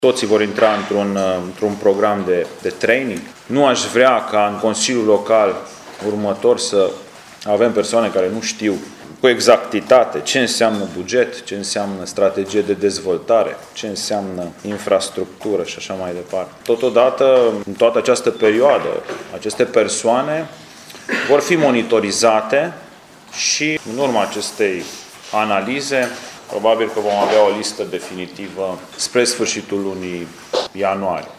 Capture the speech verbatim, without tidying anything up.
Toții vor intra într-un, într-un program de, de training. Nu aș vrea ca în Consiliul Local următor să avem persoane care nu știu cu exactitate ce înseamnă buget, ce înseamnă strategie de dezvoltare, ce înseamnă infrastructură și așa mai departe. Totodată, în toată această perioadă, aceste persoane vor fi monitorizate și în urma acestei analize, probabil că vom avea o listă definitivă spre sfârșitul lunii ianuarie.